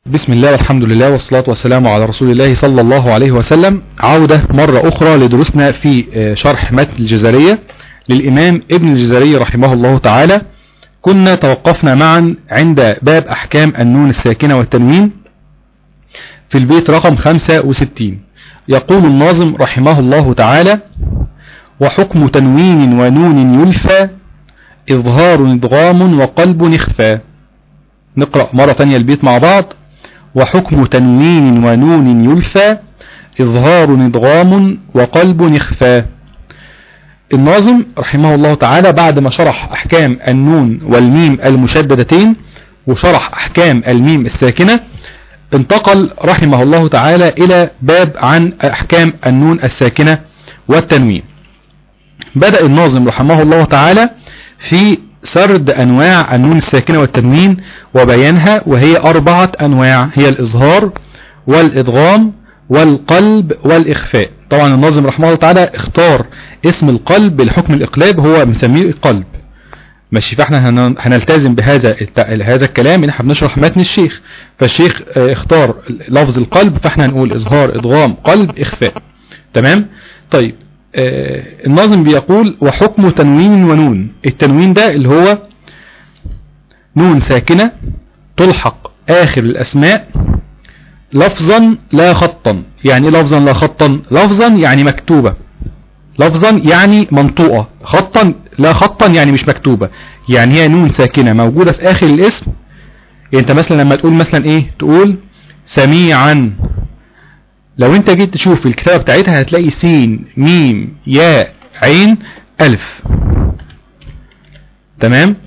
بسم الله والحمد لله والصلاة والسلام على رسول الله صلى الله عليه وسلم. عودة مرة أخرى لدروسنا في شرح متن الجزرية للإمام ابن الجزري رحمه الله تعالى. كنا توقفنا معا عند باب أحكام النون الساكنة والتنوين في البيت رقم 65. يقول الناظم رحمه الله تعالى: وحكم تنوين ونون يلفى إظهار إدغام وقلب إخفى. نقرأ مرة ثانية البيت مع بعض. وحكم تنوين ونون يلفى إظهار إدغام وقلب إخفى. الناظم رحمه الله تعالى بعد ما شرح أحكام النون والميم المشددتين وشرح أحكام الميم الساكنة، انتقل رحمه الله تعالى إلى باب عن أحكام النون الساكنة والتنوين. بدأ الناظم رحمه الله تعالى في سرد أنواع النون الساكنة والتنوين وبيانها، وهي 4 أنواع، هي الإظهار والإدغام والقلب والإخفاء. طبعا الناظم رحمه الله تعالى اختار اسم القلب بالحكم الإقلاب، هو مسميه قلب ماشي. فاحنا هنلتزم بهذا الكلام ان احنا بنشرح متن الشيخ، فالشيخ اختار لفظ القلب، فاحنا هنقول إظهار إدغام قلب إخفاء. تمام. طيب الناظم بيقول: وحكم تنوين ونون. التنوين ده اللي هو نون ساكنة تلحق آخر الأسماء لفظا لا خطا. يعني لفظا لا خطا؟ لفظا يعني مكتوبة، لفظا يعني منطوقة، خطا لا خطا يعني مش مكتوبة. يعني هي نون ساكنة موجودة في آخر الاسم. يعني انت مثلا لما تقول مثلا ايه، تقول سميعا، لو انت جيت تشوف الكتابة بتاعتها هتلاقي سين ميم ياء عين ألف. تمام.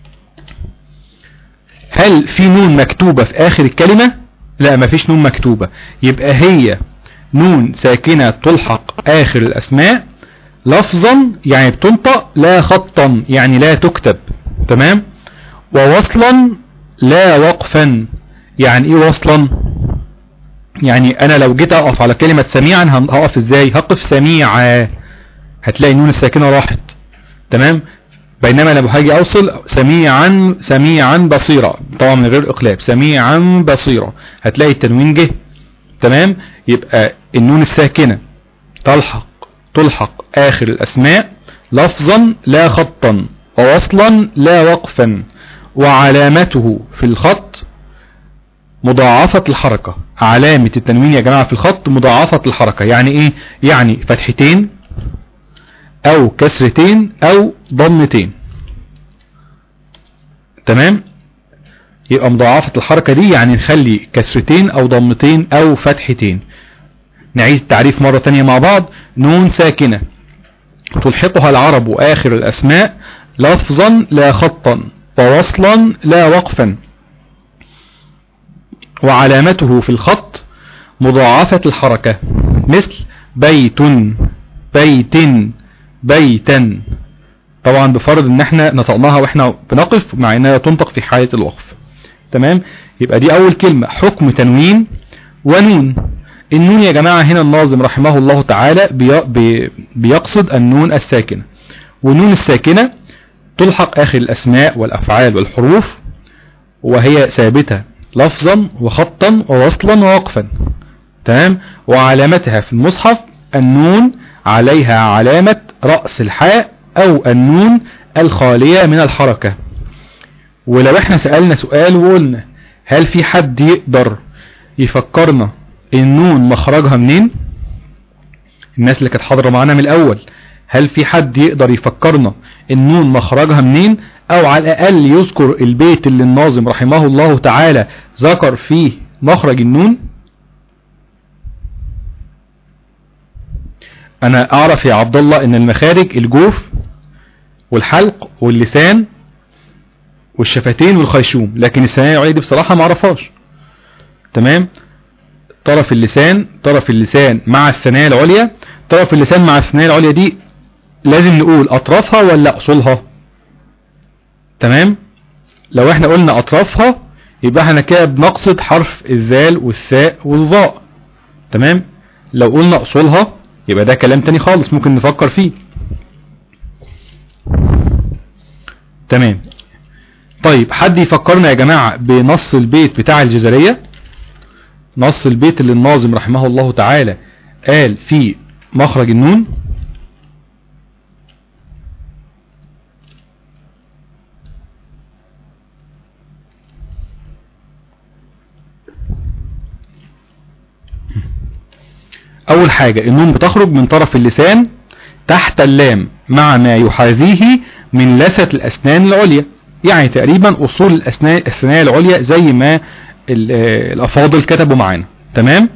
هل في نون مكتوبة في آخر الكلمة؟ لا، مفيش نون مكتوبة. يبقى هي نون ساكنة تلحق آخر الأسماء لفظا يعني بتنطق، لا خطا يعني لا تكتب. تمام. ووصلا لا وقفا. يعني ايه وصلا؟ يعني انا لو جيت اقف على كلمة سميعا هقف ازاي؟ هقف سميعا، هتلاقي النون الساكنة راحت. تمام. بينما لو هاجي اوصل سميعا بصيرة، طبعا من غير اقلاب، سميعا بصيرة، هتلاقي التنوين جه. تمام. يبقى النون الساكنة تلحق اخر الاسماء لفظا لا خطا، ووصلا لا وقفا، وعلامته في الخط مضاعفة الحركة. علامة التنوين يا جماعة في الخط مضاعفة الحركة. يعني ايه؟ يعني فتحتين او كسرتين او ضمتين. تمام. يبقى مضاعفة الحركة دي يعني نخلي كسرتين او ضمتين او فتحتين. نعيد التعريف مرة ثانية مع بعض. نون ساكنة تلحقها العرب آخر الأسماء لفظا لا خطا، ووصلا لا وقفا، وعلامته في الخط مضاعفة الحركة، مثل بيت بيت بيتا. طبعا بفرض ان احنا نطقناها واحنا بنقف، مع انها تنطق في حالة الوقف. تمام. يبقى دي اول كلمة، حكم تنوين ونون. النون يا جماعة هنا الناظم رحمه الله تعالى بيقصد النون الساكنة. والنون الساكنة تلحق آخر الأسماء والأفعال والحروف، وهي ثابتة لفظا وخطا ووصلا ووقفا. تمام. وعلامتها في المصحف النون عليها علامة رأس الحاء أو النون الخالية من الحركة. ولو احنا سألنا سؤال وقلنا هل في حد يقدر يفكرنا النون مخرجها منين؟ الناس اللي كانت حاضرة معانا من الأول، هل في حد يقدر يفكرنا النون مخرجها منين؟ أو على الأقل يذكر البيت اللي الناظم رحمه الله تعالى ذكر فيه مخرج النون؟ أنا أعرف يا عبد الله إن المخارج الجوف والحلق واللسان والشفتين والخيشوم، لكن الثنايا العليا دي بصراحة ما أعرفهاش. تمام. طرف اللسان مع الثنايا العليا، طرف اللسان مع الثنايا العليا دي لازم نقول أطرافها ولا أصولها؟ تمام. لو احنا قلنا أطرافها يبقى احنا كده بنقصد حرف الذال والثاء والظاء. تمام. لو قلنا أصولها يبقى ده كلام تاني خالص ممكن نفكر فيه. تمام. طيب حد يفكرنا يا جماعة بنص البيت بتاع الجزرية؟ نص البيت اللي الناظم رحمه الله تعالى قال في مخرج النون. اول حاجة النون بتخرج من طرف اللسان تحت اللام مع ما يحاذيه من لثة الاسنان العليا، يعني تقريبا اصول الثنايا العليا زي ما الافاضل كتبوا معانا. تمام.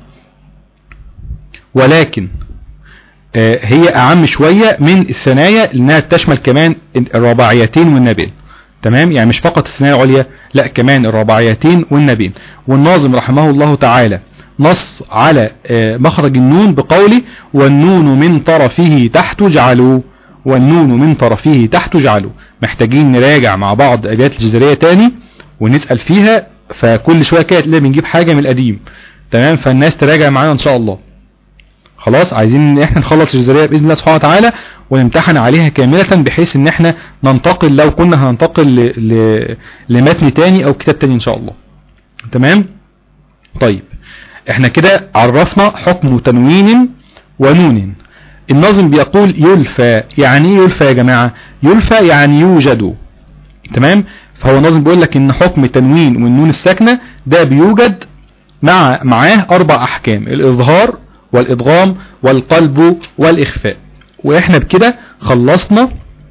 ولكن هي اعم شوية من الثنايا لانها تشمل كمان الرباعيتين والنابين. تمام، يعني مش فقط الثنايا العليا، لا كمان الرباعيتين والنابين. والناظم رحمه الله تعالى نص على مخرج النون بقوله والنون من طرفه تحت جعلوا، والنون من طرفه تحت جعلوا. محتاجين نراجع مع بعض أبيات الجزرية تاني ونسأل فيها، فكل شوية كده تلاقي بنجيب حاجة من القديم. تمام، فالناس تراجع معانا ان شاء الله. خلاص، عايزين ان احنا نخلص الجزرية بإذن الله سبحانه وتعالى ونمتحن عليها كاملة، بحيث ان احنا ننتقل لو كنا هننتقل لمتن تاني او كتاب تاني ان شاء الله. تمام. طيب احنا كده عرفنا حكم تنوين ونون. الناظم بيقول يلفى. يعني ايه يلفى يا جماعة؟ يلفى يعني يوجد. تمام، فهو الناظم بيقول لك ان حكم التنوين والنون الساكنة ده بيوجد معاه 4 احكام: الاظهار والادغام والقلب والاخفاء. واحنا بكده خلصنا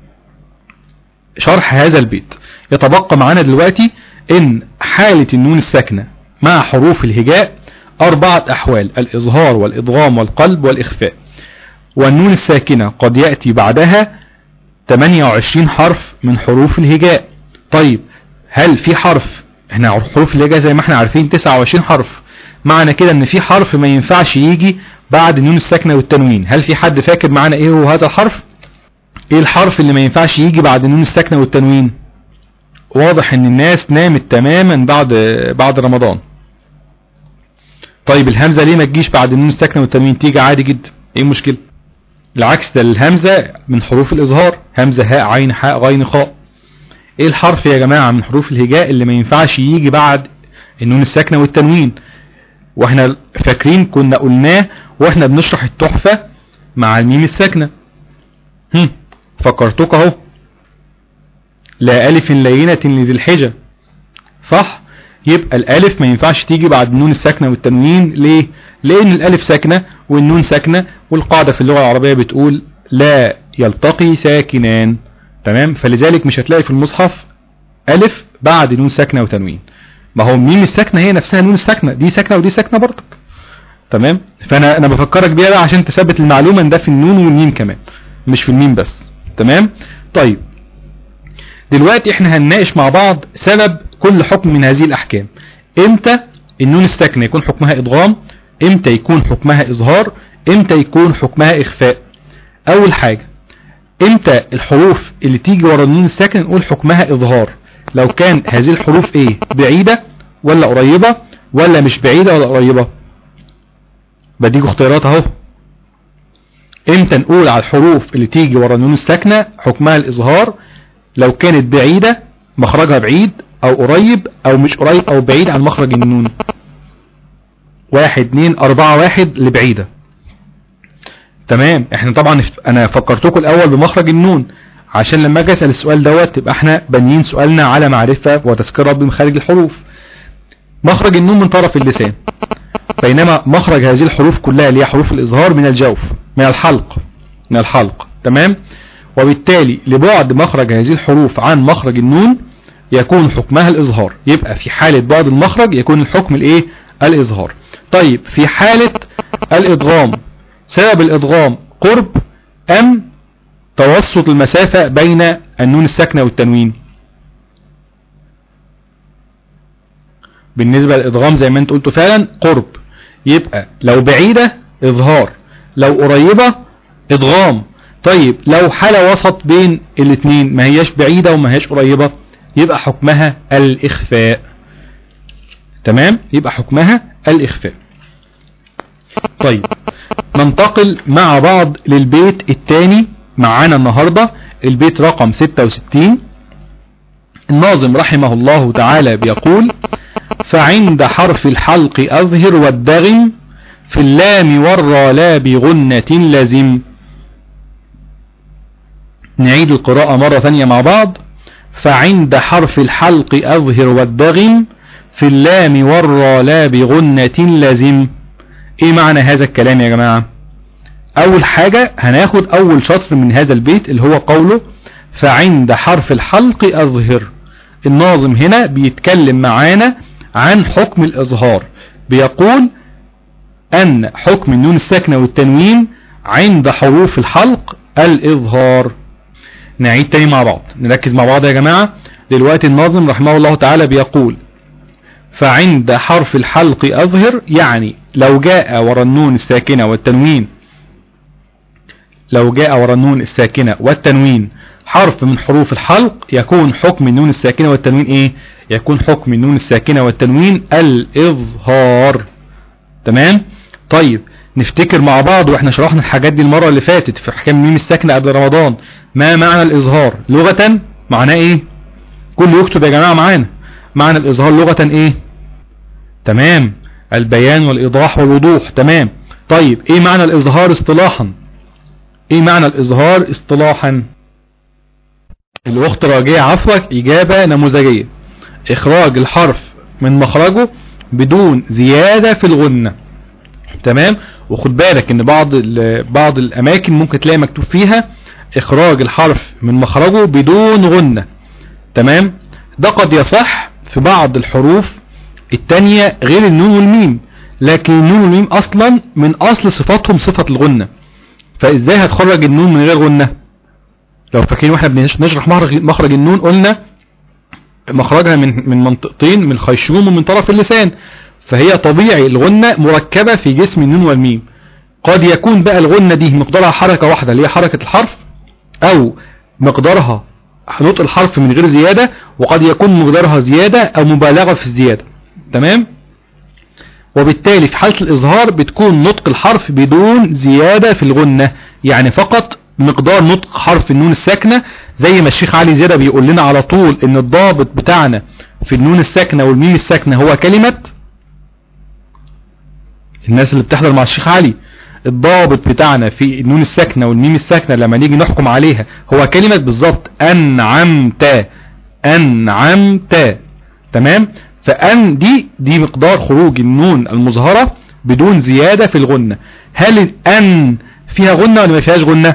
شرح هذا البيت. يتبقى معانا دلوقتي ان حالة النون الساكنة مع حروف الهجاء 4 احوال: الاظهار والادغام والقلب والاخفاء. والنون الساكنة قد يأتي بعدها 28 حرف من حروف الهجاء. طيب هل في حرف، احنا حروف الهجاء زي ما احنا عارفين 29 حرف، معنى كده ان في حرف ما ينفعش يجي بعد النون الساكنة والتنوين. هل في حد فاكر معنا ايه هو هذا الحرف؟ ايه الحرف اللي ما ينفعش يجي بعد النون الساكنة والتنوين؟ واضح ان الناس نامت تماما بعد رمضان. طيب الهمزة ليه ما تجيش بعد النون الساكنة والتنوين؟ تيجي عادي جدا، ايه المشكلة؟ العكس، ده الهمزة من حروف الإظهار، همزة هاء عين حاء غين خاء. ايه الحرف يا جماعة من حروف الهجاء اللي ما ينفعش يجي بعد النون الساكنة والتنوين؟ واحنا فاكرين كنا قلناه واحنا بنشرح التحفة مع الميم الساكنة. فكرتك اهو، لا ألف لينة لذي الحجة، صح؟ يبقى الألف ما ينفعش تيجي بعد النون الساكنة والتنوين. ليه؟ لأن الألف ساكنة والنون ساكنة، والقاعدة في اللغة العربية بتقول لا يلتقي ساكنان. تمام، فلذلك مش هتلاقي في المصحف ألف بعد نون ساكنة وتنوين. ما هو الميم الساكنة هي نفسها نون الساكنة، دي ساكنة ودي ساكنة برضك. تمام، فأنا بفكرك بيها بقى عشان تثبت المعلومة، ده في النون والميم كمان مش في الميم بس. تمام. طيب دلوقتي احنا هنناقش مع بعض سبب كل حكم من هذه الأحكام. امتى النون الساكنة يكون حكمها إدغام، امتى يكون حكمها إظهار، امتى يكون حكمها إخفاء. أول حاجة، امتى الحروف اللي تيجي ورا النون الساكنة نقول حكمها إظهار؟ لو كان هذه الحروف ايه، بعيدة ولا قريبة ولا مش بعيدة ولا قريبة. بديكوا اختيارات اهو. امتى نقول على الحروف اللي تيجي ورا النون الساكنة حكمها الإظهار؟ لو كانت بعيدة، مخرجها بعيد او قريب او مش قريب او بعيد عن مخرج النون. 1 2 4 1 لبعيدة. تمام، احنا طبعا انا فكرتكم الاول بمخرج النون عشان لما اجي اسال السؤال دوت تبقى احنا بنين سؤالنا على معرفة وتذكرة بمخارج الحروف. مخرج النون من طرف اللسان، بينما مخرج هذه الحروف كلها اللي هي حروف الإظهار من الجوف، من الحلق. تمام، وبالتالي لبعد مخرج هذه الحروف عن مخرج النون يكون حكمها الإظهار. يبقى في حالة بعد المخرج يكون الحكم الايه، الإظهار. طيب في حالة الإدغام، سبب الإدغام قرب أم توسط المسافة بين النون الساكنة والتنوين؟ بالنسبة للإدغام زي ما انت قلتوا فعلا قرب، يبقى لو بعيدة إظهار، لو قريبة إدغام. طيب لو حالة وسط بين الاثنين، ما هياش بعيدة وما هياش قريبة، يبقى حكمها الإخفاء. تمام، يبقى حكمها الإخفاء. طيب ننتقل مع بعض للبيت الثاني معانا النهاردة، البيت رقم 66. الناظم رحمه الله تعالى بيقول فعند حرف الحلق أظهر والدغم في اللام والرا لا بغنة لزم. نعيد القراءة مرة ثانية مع بعض. فعند حرف الحلق أظهر والدغم في اللام والرا لا بغنة لزم. ايه معنى هذا الكلام يا جماعة؟ اول حاجة هناخد اول شطر من هذا البيت اللي هو قوله فعند حرف الحلق أظهر. الناظم هنا بيتكلم معانا عن حكم الإظهار، بيقول أن حكم النون الساكنة والتنوين عند حروف الحلق الإظهار. نعيد تاني مع بعض، نركز مع بعض يا جماعة. دلوقتي الناظم رحمه الله تعالى بيقول فعند حرف الحلق أظهر، يعني لو جاء ورا النون الساكنة والتنوين، لو جاء ورا النون الساكنة والتنوين حرف من حروف الحلق، يكون حكم النون الساكنة والتنوين ايه؟ يكون حكم النون الساكنة والتنوين الإظهار. تمام؟ طيب نفتكر مع بعض واحنا شرحنا الحاجات دي المرة اللي فاتت في احكام النون الساكنة قبل رمضان. ما معنى الإظهار لغة؟ معناه ايه؟ كل يكتب يا جماعة معانا. معنى الإظهار لغة ايه؟ تمام، البيان والإيضاح والوضوح. تمام. طيب ايه معنى الإظهار اصطلاحا؟ ايه معنى الإظهار اصطلاحا؟ الأخت راجية عفوك إجابة نموذجية: إخراج الحرف من مخرجه بدون زيادة في الغنة. تمام. وخد بالك ان بعض الأماكن ممكن تلاقي مكتوب فيها إخراج الحرف من مخرجه بدون غنة. تمام. ده قد يصح في بعض الحروف التانية غير النون والميم، لكن النون والميم أصلا من أصل صفاتهم صفة الغنة، فإزاي هتخرج النون من غير غنة؟ لو فاكرين واحنا بنشرح مخرج النون قلنا مخرجها من منطقتين، من الخيشوم ومن طرف اللسان، فهي طبيعي الغنة مركبة في جسم النون والميم. قد يكون بقى الغنة دي مقدارها حركة واحدة اللي هي حركة الحرف، او مقدارها نطق الحرف من غير زيادة، وقد يكون مقدارها زيادة او مبالغة في الزيادة. تمام. وبالتالي في حالة الإظهار بتكون نطق الحرف بدون زيادة في الغنة، يعني فقط مقدار نطق حرف النون الساكنة، زي ما الشيخ علي زيادة بيقول لنا على طول ان الضابط بتاعنا في النون الساكنة والميم الساكنة هو كلمة. الناس اللي بتحضر مع الشيخ علي، الضابط بتاعنا في النون الساكنة والميم الساكنة لما نيجي نحكم عليها هو كلمة بالظبط أنعمت. أنعمت. تمام. فأن دي مقدار خروج النون المظهرة بدون زيادة في الغنة. هل الأن فيها غنة ولا ما فيهاش غنة؟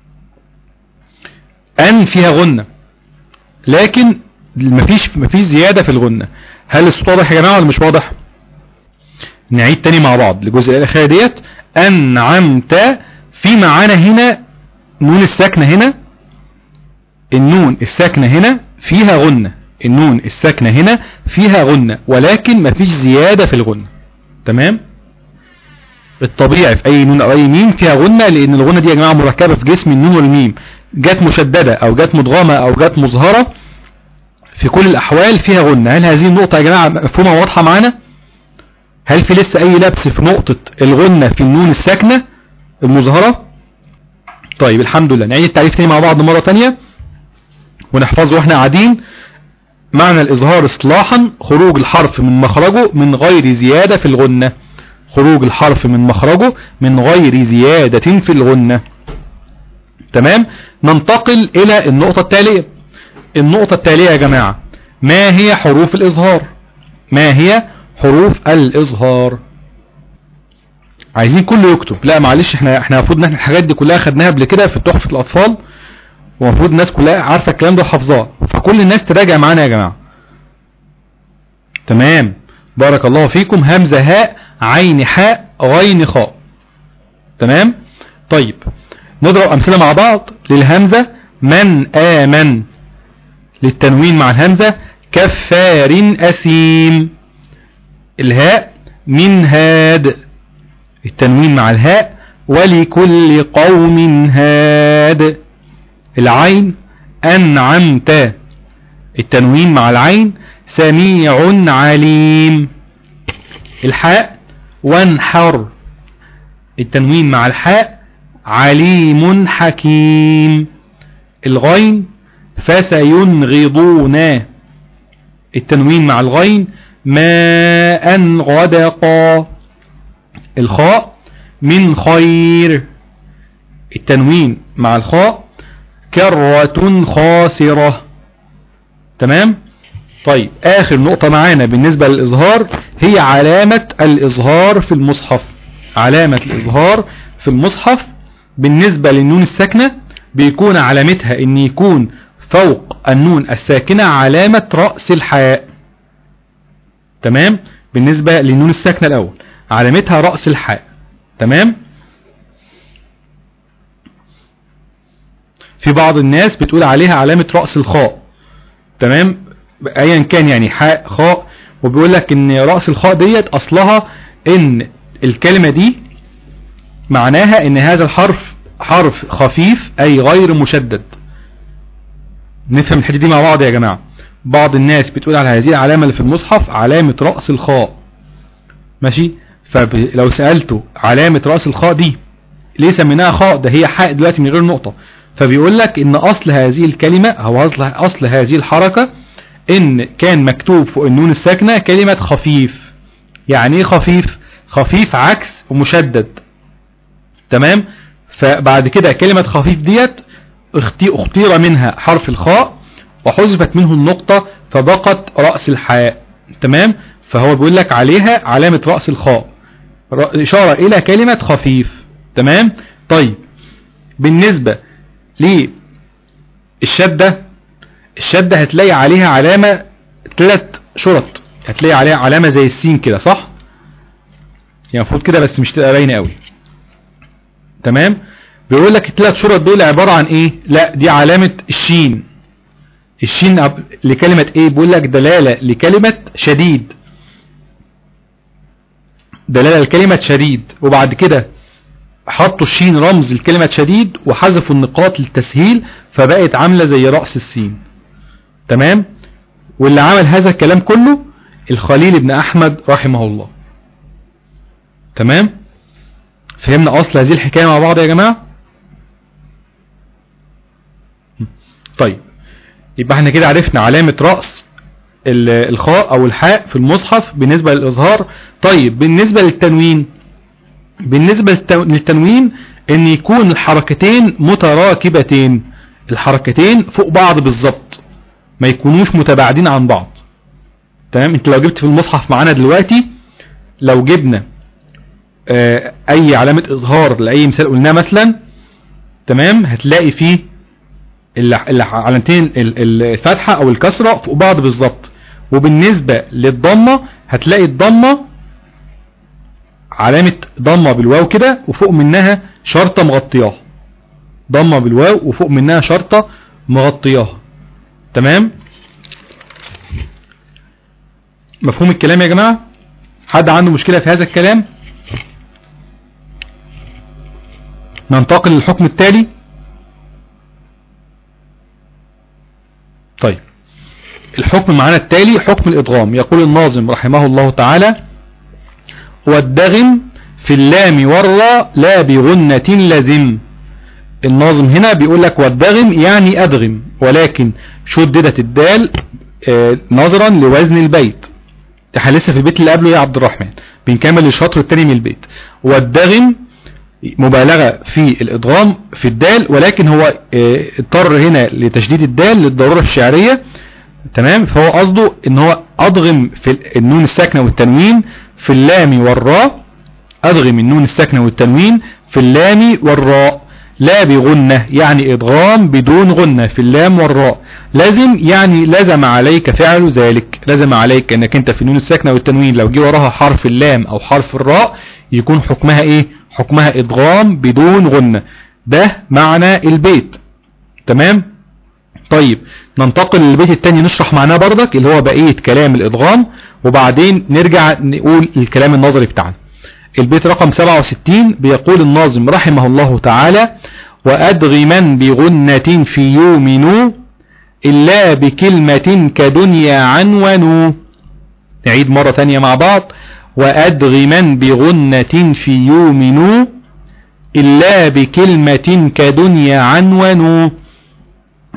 أن فيها غنة، لكن مفيش زيادة في الغنة. هل الصوت واضح يا جماعة ولا مش واضح؟ نعيد تاني مع بعض للجزء الأخير ديت. أنعمت، في معانا هنا نون الساكنة، هنا النون الساكنة هنا فيها غنة، النون الساكنة هنا فيها غنة، ولكن مفيش زيادة في الغنة. تمام. الطبيعي في اي نون او اي ميم فيها غنة، لان الغنة دي يا جماعة مركبة في جسم النون والميم، جت مشددة او جت مدغمة او جت مظهرة، في كل الاحوال فيها غنة. هل هذه النقطة يا جماعة مفهومة واضحة معانا؟ هل في لسه اي لبس في نقطة الغنة في النون الساكنة المظهرة؟ طيب الحمد لله. نعيد التعريف تاني مع بعض مرة تانية ونحفظه واحنا قاعدين. معنى الإظهار اصطلاحا خروج الحرف من مخرجه من غير زيادة في الغنة. خروج الحرف من مخرجه من غير زيادة في الغنة. تمام. ننتقل إلى النقطة التالية. النقطة التالية يا جماعة، ما هي حروف الإظهار؟ ما هي حروف الإظهار؟ عايزين كله يكتب. لا معلش، احنا المفروض ان احنا الحاجات دي كلها خدناها قبل كده في تحفة الأطفال، ومفروض الناس كلها عارفة الكلام ده وحافظاه، فكل الناس تراجع معانا يا جماعة. تمام. بارك الله فيكم. همزة هاء عين حاء غين خاء. تمام. طيب نضرب أمثلة مع بعض. للهمزة من آمن، للتنوين مع الهمزة كفار أثيم. الهاء من هاد، التنوين مع الهاء ولكل قوم هاد. العين أنعمت، التنوين مع العين سميع عليم. الحاء وانحر، التنوين مع الحاء عليم حكيم. الغين فسينغضون، التنوين مع الغين ماء غدقا. الخاء من خير، التنوين مع الخاء كرة خاسرة. تمام. طيب آخر نقطة معانا بالنسبة للإظهار هي علامة الإظهار في المصحف. علامة الإظهار في المصحف بالنسبة للنون الساكنة بيكون علامتها ان يكون فوق النون الساكنة علامة رأس الحاء. تمام. بالنسبة للنون الساكنة الأول علامتها رأس الحاء. تمام. في بعض الناس بتقول عليها علامة رأس الخاء. تمام. ايا كان يعني حاء خاء، وبيقول لك ان رأس الخاء ديت اصلها ان الكلمة دي معناها ان هذا الحرف حرف خفيف اي غير مشدد. نفهم الحته دي مع بعض يا جماعة. بعض الناس بتقول على هذه العلامة اللي في المصحف علامة رأس الخاء. ماشي. فلو سألته علامة رأس الخاء دي ليه سميناها خاء، ده هي حاء دلوقتي من غير نقطة. فبيقول لك ان اصل هذه الكلمة او اصل هذه الحركة ان كان مكتوب فوق النون الساكنة كلمة خفيف. يعني ايه خفيف؟ خفيف عكس ومشدد. تمام. فبعد كده كلمة خفيف ديت اختير منها حرف الخاء وحذفت منه النقطة فبقت رأس الحاء. تمام. فهو بيقول لك عليها علامة رأس الخاء، إشارة إلى كلمة خفيف. تمام. طيب بالنسبة للشدة، الشدة هتلاقي عليها علامة 3 شرط، هتلاقي عليها علامة زي السين كده، صح؟ يعني المفروض كده بس مش تبقى باينة قوي. تمام. بيقول لك ال3 شرط دول عبارة عن ايه؟ لا دي علامة الشين. الشين لكلمة ايه؟ بيقول لك دلالة لكلمة شديد، دلالة لكلمة شديد. وبعد كده حطوا الشين رمز لكلمة شديد وحذفوا النقاط للتسهيل فبقت عاملة زي رأس السين. تمام. واللي عمل هذا الكلام كله الخليل بن أحمد رحمه الله. تمام. فهمنا أصل هذه الحكاية مع بعض يا جماعة؟ طيب يبقى احنا كده عرفنا علامة رأس الخاء أو الحاء في المصحف بالنسبة للإظهار. طيب بالنسبة للتنوين، بالنسبة للتنوين ان يكون الحركتين متراكبتين، الحركتين فوق بعض بالظبط، ما يكونوش متباعدين عن بعض. تمام. انت لو جبت في المصحف معانا دلوقتي، لو جبنا اي علامة اظهار لاي مثال قلناه مثلا، تمام، هتلاقي فيه العلامتين الفتحة او الكسرة فوق بعض بالظبط. وبالنسبة للضمة هتلاقي الضمة علامة ضمة بالواو كده وفوق منها شرطة مغطياها، ضمة بالواو وفوق منها شرطة مغطياها. تمام. مفهوم الكلام يا جماعة؟ حد عنده مشكلة في هذا الكلام؟ ننتقل للحكم التالي. طيب الحكم معنا التالي حكم الإدغام. يقول الناظم رحمه الله تعالى: والدغم في اللام والراء لا بغنة لزم. الناظم هنا بيقول لك والدغم يعني أدغم، ولكن شددت الدال نظرا لوزن البيت. احنا لسه في البيت اللي قبله يا عبد الرحمن، بنكمل الشطر الثاني من البيت. والدغم مبالغة في الإدغام في الدال، ولكن هو اضطر هنا لتشديد الدال للضرورة الشعرية. تمام. فهو قصده ان هو أدغم في النون الساكنة والتنوين في اللام والراء، أدغم النون الساكنة والتنوين في اللام والراء لا بغنة، يعني إدغام بدون غنة في اللام والراء. لازم يعني لزم عليك فعل ذلك، لزم عليك انك انت في النون الساكنة والتنوين لو جه وراها حرف اللام او حرف الراء يكون حكمها ايه؟ حكمها إدغام بدون غنة. ده معنى البيت. تمام. طيب ننتقل للبيت التاني نشرح معناه بردك اللي هو بقية كلام الإدغام، وبعدين نرجع نقول الكلام النظري بتاعنا. البيت رقم 67 بيقول الناظم رحمه الله تعالى: وأدغما بغنة في يومنو إلا بكلمة كدنيا عنونو. نعيد مرة تانية مع بعض: وأدغما بغنة في يومنو إلا بكلمة كدنيا عنونو.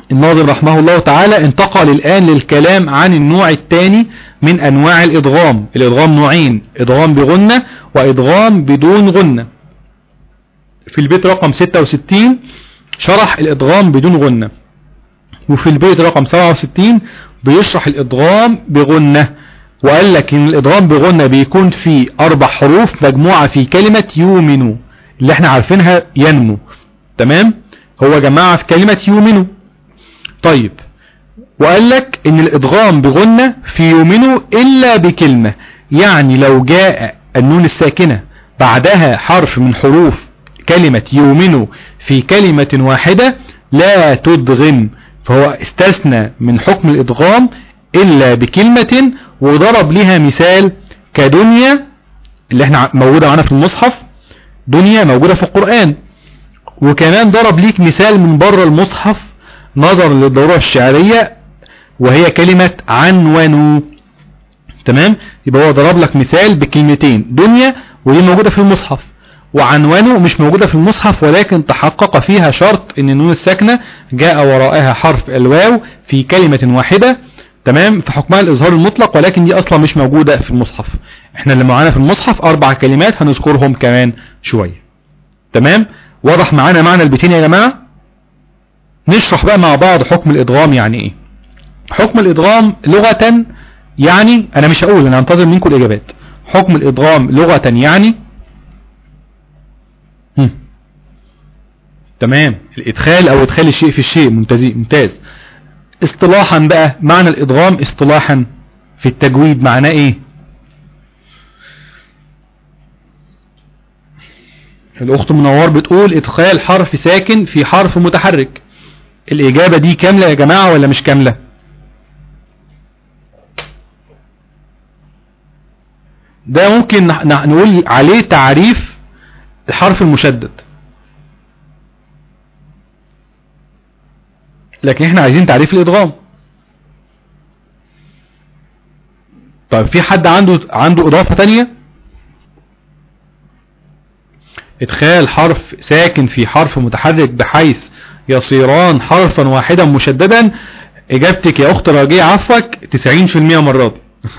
الناظم رحمه الله تعالى انتقل الآن للكلام عن النوع الثاني من أنواع الإدغام. الإدغام نوعين: إدغام بغنة وإدغام بدون غنة. في البيت رقم 66 شرح الإدغام بدون غنة، وفي البيت رقم 67 بيشرح الإدغام بغنة، وقال لك إن الإدغام بغنة بيكون فيه 4 حروف مجموعة في كلمة يؤمن اللي احنا عارفينها ينمو. تمام؟ هو جماعة في كلمة يؤمن. طيب، وقال لك ان الادغام بغنة في يؤمن الا بكلمة، يعني لو جاء النون الساكنة بعدها حرف من حروف كلمة يؤمن في كلمة واحدة لا تدغم، فهو استثنى من حكم الادغام الا بكلمة، وضرب لها مثال كدنيا اللي احنا موجودة معنا في المصحف، دنيا موجودة في القرآن، وكمان ضرب ليك مثال من بره المصحف نظرا للضرورة الشعرية وهي كلمة عنونوا. تمام؟ يبقى هو ضرب لك مثال بكلمتين، دنيا ودي موجودة في المصحف، وعنونوا مش موجودة في المصحف ولكن تحقق فيها شرط ان النون الساكنة جاء وراءها حرف الواو في كلمة واحدة. تمام؟ في حكمها الإظهار المطلق، ولكن دي أصلا مش موجودة في المصحف. احنا اللي معانا في المصحف 4 كلمات هنذكرهم كمان شوية. تمام؟ واضح معانا معنى البيتين يا جماعة؟ نشرح بقى مع بعض حكم الإدغام يعني ايه. حكم الإدغام لغة يعني، انا مش هقول، انا هنتظر منكم الإجابات. حكم الإدغام لغة يعني تمام، الإدخال او إدخال الشيء في الشيء. ممتاز. اصطلاحا بقى معنى الإدغام اصطلاحا في التجويد معناه ايه؟ الأخت منور بتقول إدخال حرف ساكن في حرف متحرك. الإجابة دي كاملة يا جماعة ولا مش كاملة؟ ده ممكن نقول عليه تعريف الحرف المشدد، لكن احنا عايزين تعريف الإدغام. طيب، في حد عنده إضافة تانية؟ إدخال حرف ساكن في حرف متحرك بحيث يصيران حرفا واحدا مشددا. إجابتك يا أخت راجية عفوك 90% مرات.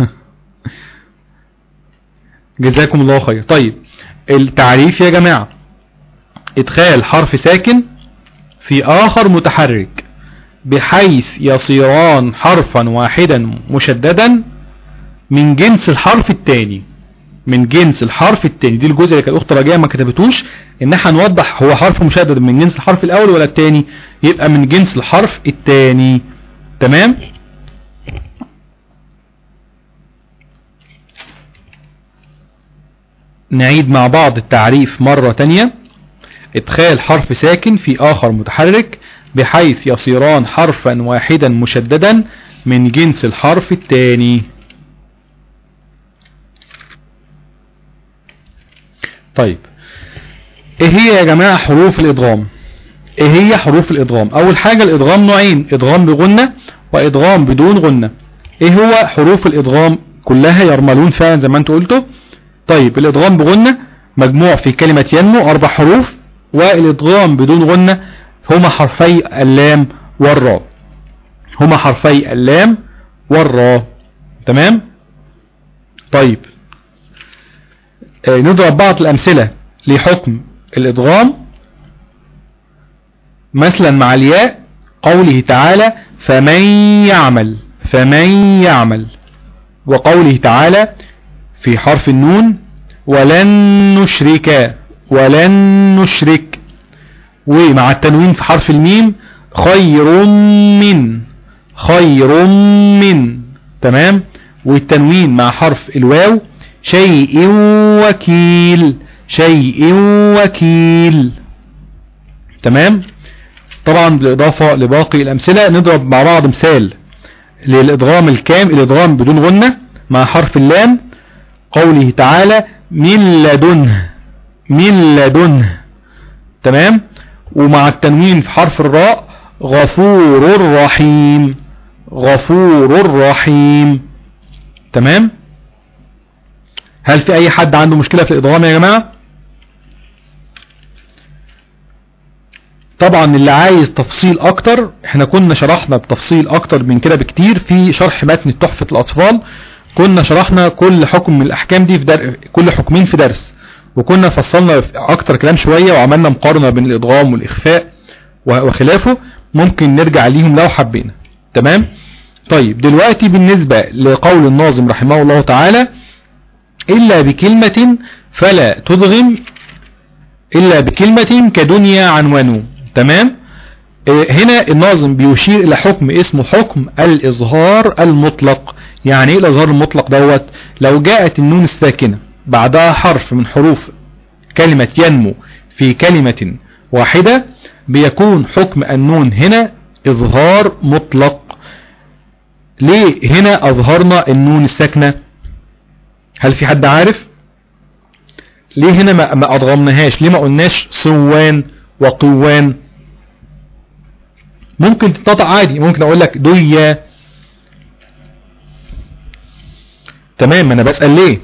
جزاكم الله خير. طيب، التعريف يا جماعة: إدخال حرف ساكن في آخر متحرك بحيث يصيران حرفا واحدا مشددا من جنس الحرف الثاني. من جنس الحرف الثاني، دي الجزء اللي كان الاخت راجعه ما كتبتوش، ان احنا هنوضح هو حرف مشدد من جنس الحرف الاول ولا الثاني. يبقى من جنس الحرف الثاني. تمام؟ نعيد مع بعض التعريف مرة تانية: ادخال حرف ساكن في آخر متحرك بحيث يصيران حرفا واحدا مشددا من جنس الحرف الثاني. طيب، ايه هي يا جماعة حروف الادغام؟ ايه هي حروف الادغام؟ اول حاجة الادغام نوعين: ادغام بغنة وادغام بدون غنة. ايه هو حروف الادغام؟ كلها يرملون فعلا زي ما انتوا قلتوا. طيب، الادغام بغنة مجموع في كلمة ينمو 4 حروف، والادغام بدون غنة هما حرفي اللام والراء. هما حرفي اللام والراء. تمام؟ طيب، نضرب بعض الأمثلة لحكم الإدغام. مثلا مع الياء قوله تعالى فمن يعمل، وقوله تعالى في حرف النون ولن نشرك، ومع التنوين في حرف الميم خير من. تمام؟ والتنوين مع حرف الواو شيء وكيل. تمام؟ طبعا بالإضافة لباقي الأمثلة نضرب مع بعض مثال للإدغام الكامل، الإدغام بدون غنة مع حرف اللام قوله تعالى من لدنه. تمام؟ ومع التنوين في حرف الراء غفور رحيم. تمام؟ هل في اي حد عنده مشكلة في الادغام يا جماعة؟ طبعا اللي عايز تفصيل اكتر احنا كنا شرحنا بتفصيل اكتر من كده بكتير في شرح متن تحفة الاطفال. كنا شرحنا كل حكم من الاحكام دي في كل حكمين في درس، وكنا فصلنا اكتر كلام شوية وعملنا مقارنة بين الادغام والاخفاء وخلافه. ممكن نرجع ليهم لو حبينا. تمام. طيب دلوقتي بالنسبة لقول الناظم رحمه الله تعالى إلا بكلمة فلا تدغم إلا بكلمة كدنيا عنوان. تمام. هنا الناظم بيشير إلى حكم اسمه حكم الإظهار المطلق. يعني إيه الإظهار المطلق دوت؟ لو جاءت النون الساكنة بعدها حرف من حروف كلمة ينمو في كلمة واحدة بيكون حكم النون هنا إظهار مطلق. ليه هنا أظهرنا النون الساكنة؟ هل في حد عارف؟ ليه هنا ما أضغمناهاش؟ ليه ما قلناش صوان وقوان؟ ممكن تتقطع عادي، ممكن أقول لك ديا. تمام. أنا بسأل ليه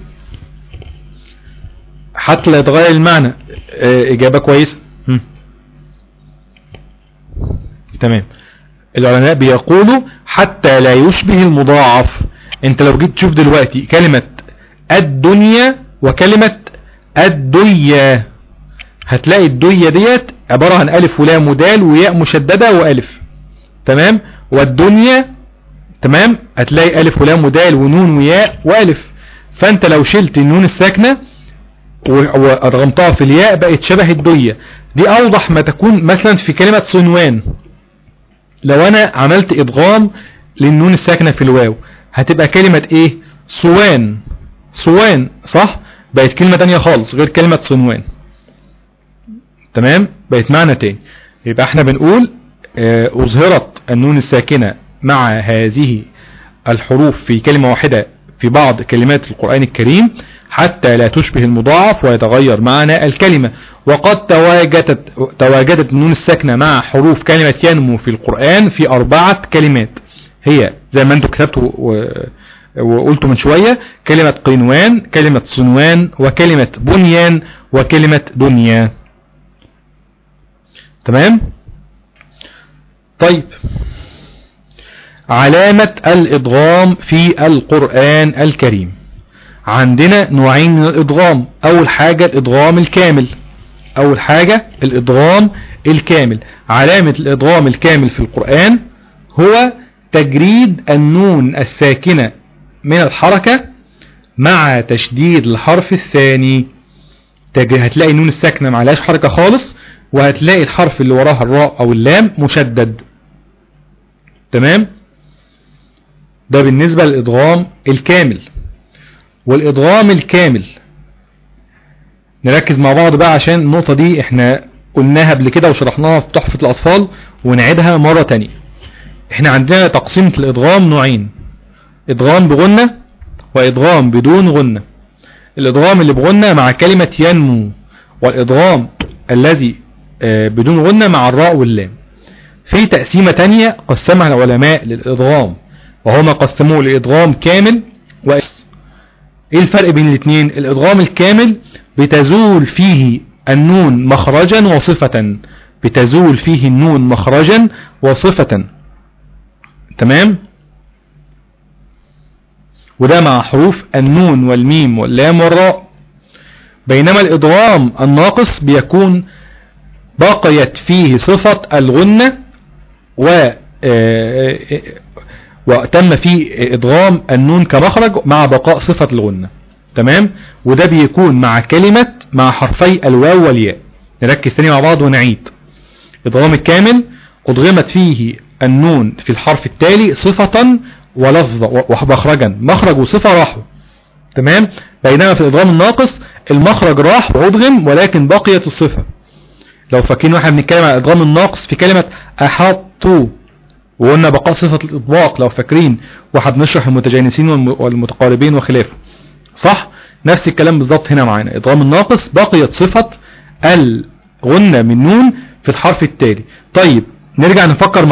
حتى لا يتغير المعنى. إجابة كويسة. تمام. العلماء بيقولوا حتى لا يشبه المضاعف. انت لو جيت تشوف دلوقتي كلمة الدنيا وكلمة الدية هتلاقي الدية ديت عبارة عن ألف ولام ودال وياء مشددة وألف. تمام. والدنيا تمام هتلاقي ألف ولام ودال ونون وياء وألف. فانت لو شلت النون الساكنة وأدغمتها في الياء بقت شبه الدية. دي أوضح ما تكون مثلا في كلمة صنوان. لو انا عملت ادغام للنون الساكنة في الواو هتبقى كلمة ايه؟ صوان. صوان صح؟ بقت كلمة تانية خالص غير كلمة صنوان. تمام. بقت معنى تاني. يبقى احنا بنقول اظهرت النون الساكنة مع هذه الحروف في كلمة واحدة في بعض كلمات القرآن الكريم حتى لا تشبه المضاعف ويتغير معنى الكلمة. وقد تواجدت النون الساكنة مع حروف كلمة ينمو في القرآن في 4 كلمات، هي زي ما انتم كتبتوا وقلتوا من شوية: كلمة قينوان، كلمة صنوان، وكلمة بنيان، وكلمة دنيا. تمام. طيب علامة الإدغام في القرآن الكريم. عندنا نوعين من الإدغام. أول حاجة الإدغام الكامل. أول حاجة الإدغام الكامل. علامة الإدغام الكامل في القرآن هو تجريد النون الساكنة من الحركة مع تشديد الحرف الثاني. هتلاقي النون الساكنة معلاش حركة خالص، وهتلاقي الحرف اللي وراها الراء أو اللام مشدد. تمام. ده بالنسبة للإدغام الكامل. والإدغام الكامل نركز مع بعض بقى عشان النقطة دي احنا قلناها قبل كده وشرحناها في تحفة الأطفال ونعيدها مرة تانية. احنا عندنا تقسيمة الإدغام نوعين: إدغام بغنة وإدغام بدون غنة. الإدغام اللي بغنة مع كلمة ينمو، والإدغام الذي بدون غنة مع الراء واللام. في تقسيمة تانية قسمها العلماء للإدغام وهما قسموه لإدغام كامل ايه الفرق بين الاثنين؟ الإدغام الكامل بتزول فيه النون مخرجا وصفة. بتزول فيه النون مخرجا وصفة. تمام. وده مع حروف النون والميم واللام والراء. بينما الإدغام الناقص بيكون بقيت فيه صفة الغنة وتم فيه إدغام النون كمخرج مع بقاء صفة الغنة. تمام. وده بيكون مع حرفي الواو والياء. نركز تاني مع بعض ونعيد. إدغام الكامل أدغمت فيه النون في الحرف التالي صفة ولفظة ومخرجا، مخرج وصفة راحوا. تمام. بينما في الإدغام الناقص المخرج راح وأدغم ولكن بقيت الصفة. لو فاكرين واحنا بنتكلم عن الإدغام الناقص في كلمة أحطوا وقلنا بقاء صفة الإطباق، لو فاكرين واحد بنشرح المتجانسين والمتقاربين وخلافه، صح؟ نفس الكلام بالظبط هنا معانا. إدغام الناقص بقيت صفة الغنة من نون في الحرف التالي. طيب نرجع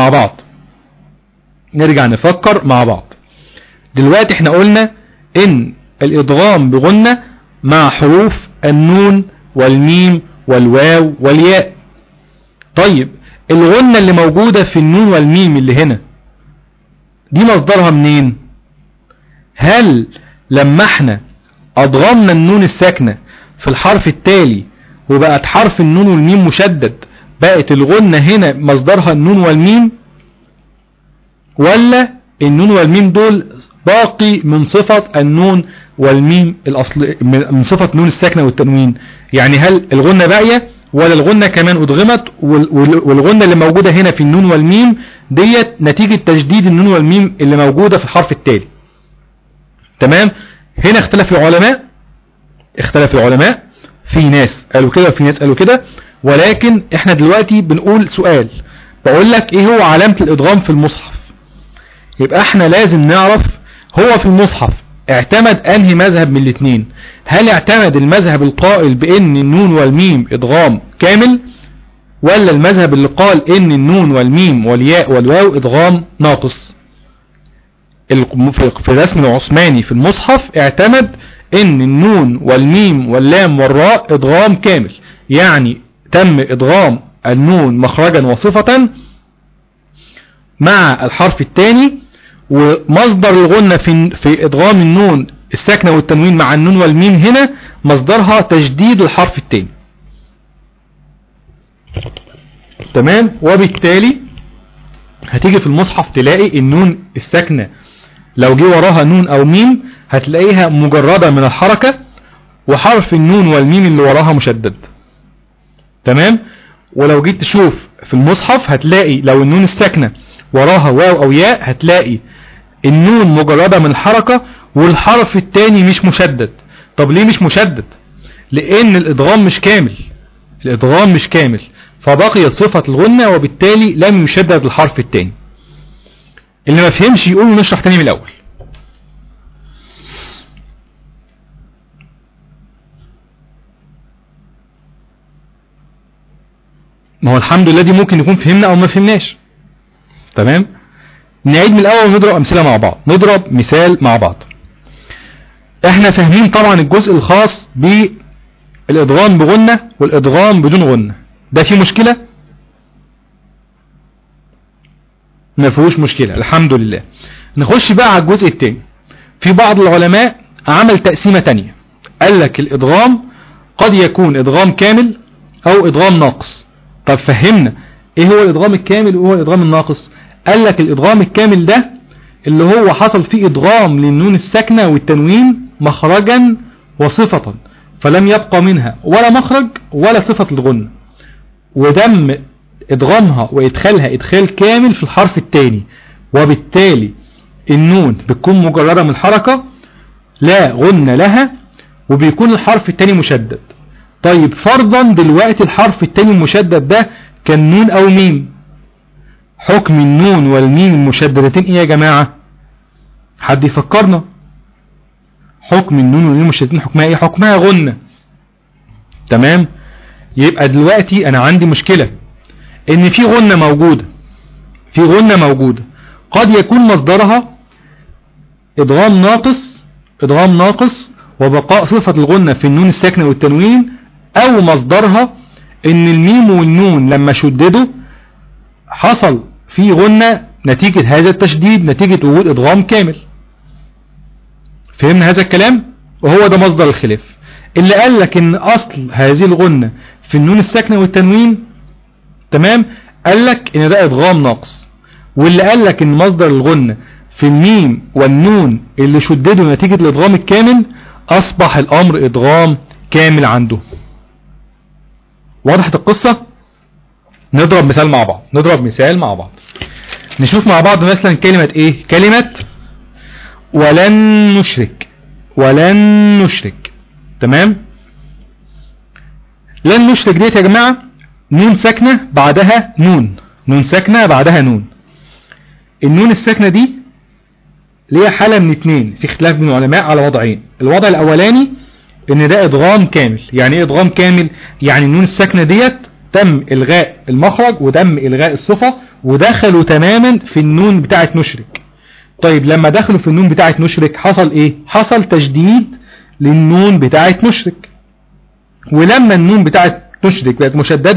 نفكر مع بعض. دلوقتي احنا قلنا ان الإدغام بغنة مع حروف النون والميم والواو والياء. طيب الغنة اللي موجودة في النون والميم اللي هنا دي مصدرها منين؟ هل لما احنا أضغمنا النون الساكنة في الحرف التالي وبقت حرف النون والميم مشدد بقت الغنة هنا مصدرها النون والميم، ولا النون والميم دول باقي من صفة النون والميم الأصل من صفة نون الساكنة والتنوين؟ يعني هل الغنة باقية ولا الغنة كمان أدغمت والغنة اللي موجودة هنا في النون والميم ديت نتيجة تجديد النون والميم اللي موجودة في الحرف التالي؟ تمام. هنا اختلف العلماء، في ناس قالوا كده وفي ناس قالوا كده، ولكن احنا دلوقتي بنقول سؤال، بقول لك ايه هو علامة الادغام في المصحف. يبقى احنا لازم نعرف هو في المصحف اعتمد انهي مذهب من الاثنين. هل اعتمد المذهب القائل بان النون والميم ادغام كامل، ولا المذهب اللي قال ان النون والميم والياء والواو ادغام ناقص؟ في الرسم العثماني في المصحف اعتمد ان النون والميم واللام والراء ادغام كامل، يعني تم ادغام النون مخرجا وصفة مع الحرف الثاني، ومصدر الغنة في ادغام النون الساكنة والتنوين مع النون والميم هنا مصدرها تجديد الحرف الثاني. تمام. وبالتالي هتيجي في المصحف تلاقي النون الساكنة لو جه وراها نون او ميم هتلاقيها مجردة من الحركة، وحرف النون والميم اللي وراها مشدد. تمام. ولو جيت تشوف في المصحف هتلاقي لو النون الساكنة وراها واو او ياء هتلاقي النون مجردة من الحركة والحرف التاني مش مشدد. طب ليه مش مشدد؟ لان الادغام مش كامل، فبقيت صفة الغنة وبالتالي لم يشدد الحرف التاني. اللي ما فهمش يقول نشرح تاني من الاول. ما هو الحمد لله دي ممكن يكون فهمنا او ما فهمناش. تمام. نعيد من الاول ونضرب امثله مع بعض. نضرب مثال مع بعض. احنا فاهمين طبعا الجزء الخاص بالادغام بغنة والادغام بدون غنة، ده فيه مشكلة؟ ما فيهوش مشكلة الحمد لله. نخش بقى على الجزء الثاني. في بعض العلماء عمل تقسيمة تانية، قال لك الادغام قد يكون ادغام كامل او ادغام ناقص. طب فهمنا ايه هو الادغام الكامل وايه هو الادغام الناقص؟ قال لك الادغام الكامل ده اللي هو حصل فيه ادغام للنون الساكنة والتنوين مخرجا وصفة، فلم يبقى منها ولا مخرج ولا صفة الغنة، ودم ادغامها وادخالها ادخال كامل في الحرف الثاني، وبالتالي النون بتكون مجردة من الحركة لا غنة لها، وبيكون الحرف الثاني مشدد. طيب فرضا دلوقتي الحرف الثاني المشدد ده كان نون او ميم، حكم النون والميم المشددتين ايه يا جماعة؟ حد يفكرنا. حكم النون والميم المشددتين حكمها ايه؟ حكمها غنة. تمام. يبقى دلوقتي انا عندي مشكلة ان في غنة موجودة، قد يكون مصدرها ادغام ناقص وبقاء صفة الغنة في النون الساكنة والتنوين، او مصدرها ان الميم والنون لما شددوا حصل في غنة نتيجة هذا التشديد، نتيجة وجود ادغام كامل. فهمنا هذا الكلام؟ وهو ده مصدر الخلاف. اللي قال لك ان اصل هذه الغنة في النون الساكنة والتنوين، تمام، قال لك ان ده ادغام ناقص. واللي قال لك ان مصدر الغنة في الميم والنون اللي شددوا نتيجة الادغام الكامل، اصبح الامر ادغام كامل عنده. وضحت القصة؟ نضرب مثال مع بعض. نشوف مع بعض مثلا كلمة ايه؟ كلمة ولن نشرك. تمام. لن نشرك ديت يا جماعة نون ساكنة بعدها نون، النون الساكنة دي ليها حالة من اتنين، في اختلاف بين العلماء على وضعين. الوضع الاولاني ان ده ادغام كامل. يعني ايه ادغام كامل؟ يعني النون الساكنة ديت تم الغاء المخرج وتم الغاء الصفة ودخلوا تماما في النون بتاعة نشرك. طيب لما دخلوا في النون بتاعة نشرك حصل ايه؟ حصل تجديد للنون بتاعة نشرك، ولما النون بتاعة نشرك بقت مشددة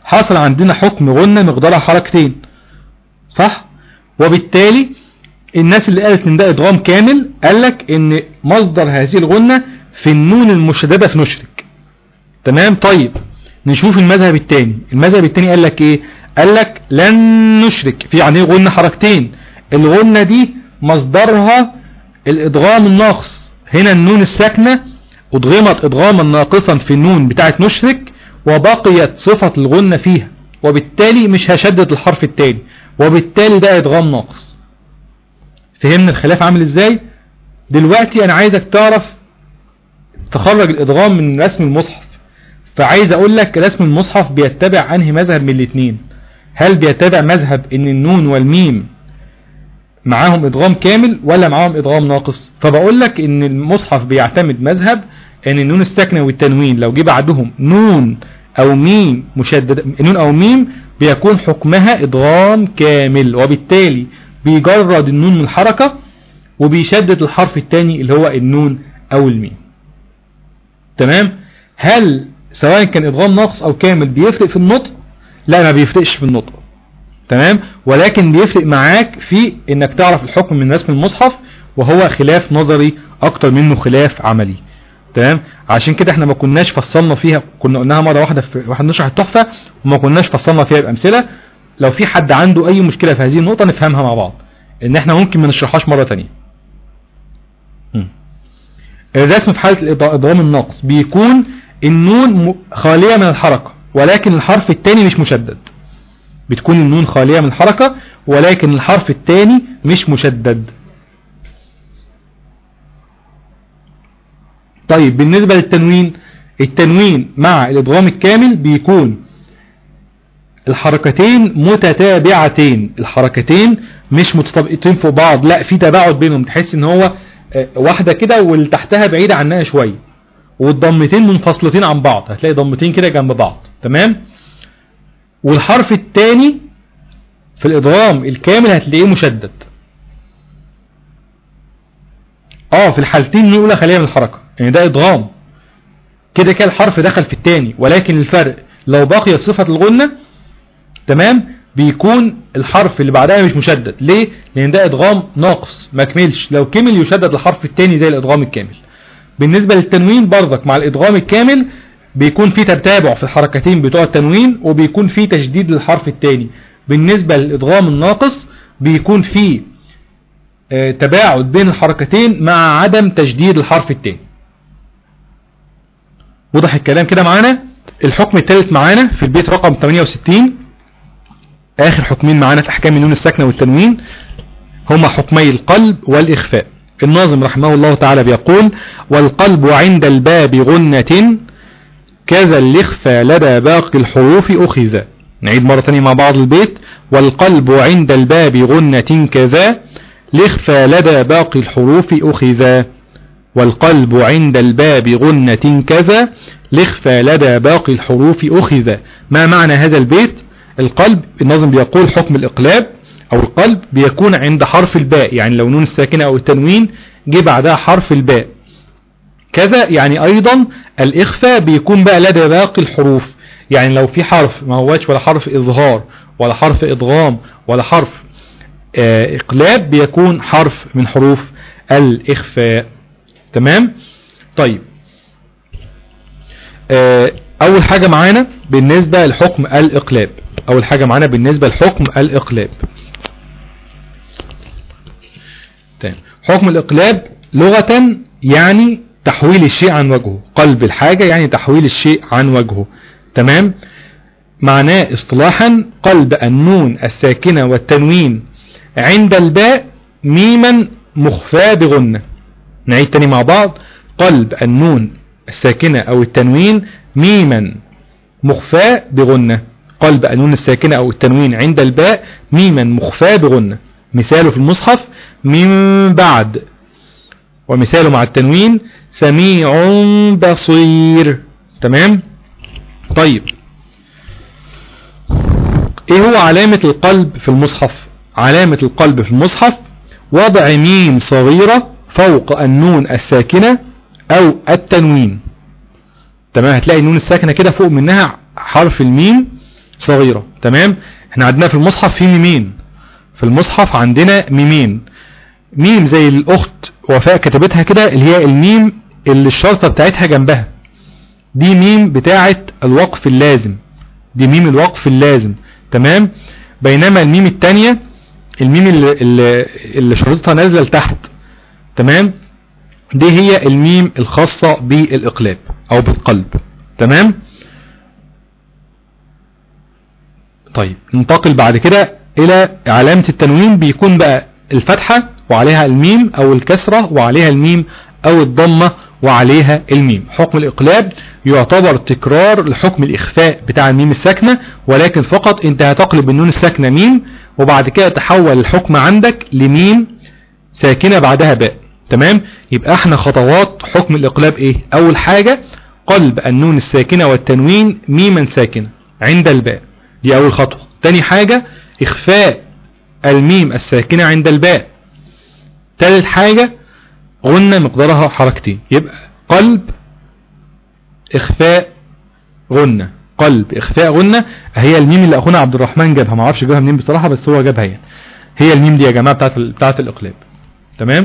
حصل عندنا حكم غنة مقدارها حركتين، صح؟ وبالتالي الناس اللي قالت ان ده ادغام كامل قال لك ان مصدر هذه الغنة في النون المشددة في نشرك. تمام. طيب نشوف المذهب الثاني. المذهب الثاني قال لك ايه؟ قال لك لن نشرك، في يعني غنة حركتين، الغنة دي مصدرها الادغام الناقص. هنا النون الساكنة ادغمت ادغاما ناقصا في النون بتاعت نشرك وبقيت صفة الغنة فيها، وبالتالي مش هشدد الحرف الثاني، وبالتالي ده ادغام ناقص. فهمنا الخلاف عامل ازاي؟ دلوقتي انا عايزك تعرف تخرج الادغام من رسم المصحف، فعايز اقول لك رسم المصحف بيتبع انهي مذهب من الاثنين؟ هل بيتبع مذهب ان النون والميم معاهم ادغام كامل ولا معاهم ادغام ناقص؟ فبقول لك ان المصحف بيعتمد مذهب ان النون الساكنة والتنوين لو جه بعدهم نون او ميم مشدد، نون او ميم بيكون حكمها ادغام كامل، وبالتالي بيجرد النون من الحركة وبيشدد الحرف الثاني اللي هو النون او الميم. تمام. هل سواء كان ادغام ناقص او كامل بيفرق في النطق؟ لا، ما بيفرقش في النطق. تمام. ولكن بيفرق معاك في انك تعرف الحكم من رسم المصحف، وهو خلاف نظري اكتر منه خلاف عملي. تمام. عشان كده احنا ما كناش فصلنا فيها، كنا قلناها مرة واحدة واحد نشرح التحفة وما كناش فصلنا فيها بأمثلة. لو في حد عنده اي مشكلة في هذه النقطة نفهمها مع بعض، ان احنا ممكن ما نشرحهاش مرة تانية. الرسم في حالة الادغام الناقص بيكون النون خالية من الحركة ولكن الحرف الثاني مش مشدد. بتكون النون خالية من الحركة ولكن الحرف الثاني مش مشدد. طيب بالنسبة للتنوين، التنوين مع الادغام الكامل بيكون الحركتين متتابعتين، الحركتين مش متطابقتين فوق بعض، لا في تباعد بينهم، تحس ان هو واحدة كده واللي تحتها بعيدة عنها شوية، والضمتين منفصلتين عن بعض، هتلاقي ضمتين كده جنب بعض. تمام. والحرف الثاني في الادغام الكامل هتلاقيه مشدد. في الحالتين الاولى خالية من الحركة، يعني ده ادغام كده كده الحرف دخل في الثاني، ولكن الفرق لو بقيت صفة الغنة تمام بيكون الحرف اللي بعدها مش مشدد. ليه؟ لان ده ادغام ناقص ما كملش، لو كمل يشدد الحرف الثاني زي الادغام الكامل. بالنسبة للتنوين برضك مع الادغام الكامل بيكون في تتابع في الحركتين بتوع التنوين وبيكون في تشديد للحرف الثاني. بالنسبة للادغام الناقص بيكون في تباعد بين الحركتين مع عدم تشديد الحرف الثاني. وضح الكلام كده معانا؟ الحكم الثالث معانا في البيت رقم 68، اخر حكمين معانا في احكام النون الساكنة والتنوين هما حكمي القلب والاخفاء. الناظم رحمه الله تعالى بيقول: والقلب عند الباب غنة كذا الاخفاء لدى باقي الحروف اخذ. نعيد مرة ثانية مع بعض البيت: والقلب عند الباب غنة كذا الاخفاء لدى باقي الحروف اخذ. والقلب عند الباب غنة كذا الاخفاء لدى باقي الحروف اخذ. ما معنى هذا البيت؟ القلب الناظم بيقول حكم الإقلاب أو القلب بيكون عند حرف الباء، يعني لو نون الساكنة أو التنوين جه بعدها حرف الباء. كذا يعني أيضا الإخفاء بيكون بقى لدى باقي الحروف، يعني لو في حرف ما هوش ولا حرف إظهار ولا حرف إدغام ولا حرف إقلاب بيكون حرف من حروف الإخفاء. تمام. طيب أول حاجة معانا بالنسبة لحكم الإقلاب، أول حاجة معانا بالنسبة لحكم الإقلاب. طيب حكم الإقلاب لغة يعني تحويل الشيء عن وجهه، قلب الحاجة يعني تحويل الشيء عن وجهه. تمام. معناه اصطلاحا قلب النون الساكنة والتنوين عند الباء ميما مخفى بغنة. نعيد تاني مع بعض: قلب النون الساكنة أو التنوين ميما مخفى بغنة. قلب النون الساكنة أو التنوين عند الباء ميما مخفى بغنة. مثاله في المصحف: من بعد. ومثاله مع التنوين: سميع بصير. تمام. طيب ايه هو علامة القلب في المصحف؟ علامة القلب في المصحف وضع ميم صغيرة فوق النون الساكنة او التنوين. تمام. هتلاقي النون الساكنة كده فوق منها حرف الميم صغيرة. تمام. احنا عندنا في المصحف في ميمين، في المصحف عندنا ميمين، ميم زي الاخت وفاء كتبتها كده اللي هي الميم اللي الشرطة بتاعتها جنبها، دي ميم بتاعت الوقف اللازم، دي ميم الوقف اللازم. تمام. بينما الميم التانية الميم اللي شرطتها نازلة لتحت، تمام، دي هي الميم الخاصة بالإقلاب أو بالقلب. تمام. طيب ننتقل بعد كده إلى علامة التنوين، بيكون بقى الفتحة وعليها الميم أو الكسرة وعليها الميم أو الضمة وعليها الميم. حكم الإقلاب يعتبر تكرار لحكم الإخفاء بتاع الميم الساكنة، ولكن فقط انت هتقلب النون الساكنة ميم وبعد كده تحول الحكم عندك لميم ساكنة بعدها باء. تمام. يبقى احنا خطوات حكم الإقلاب ايه؟ أول حاجة قلب النون الساكنة والتنوين ميما ساكنة عند الباء، دي أول خطوة. تاني حاجة إخفاء الميم الساكنة عند الباء. ثالث حاجة غنة مقدارها حركتين، يبقى قلب إخفاء غنة، قلب إخفاء غنة. هي الميم اللي أخونا عبد الرحمن جابها، ما اعرفش جابها منين بصراحة، بس هو جابها يعني. هي الميم دي يا جماعة بتاعت الإقلاب. تمام.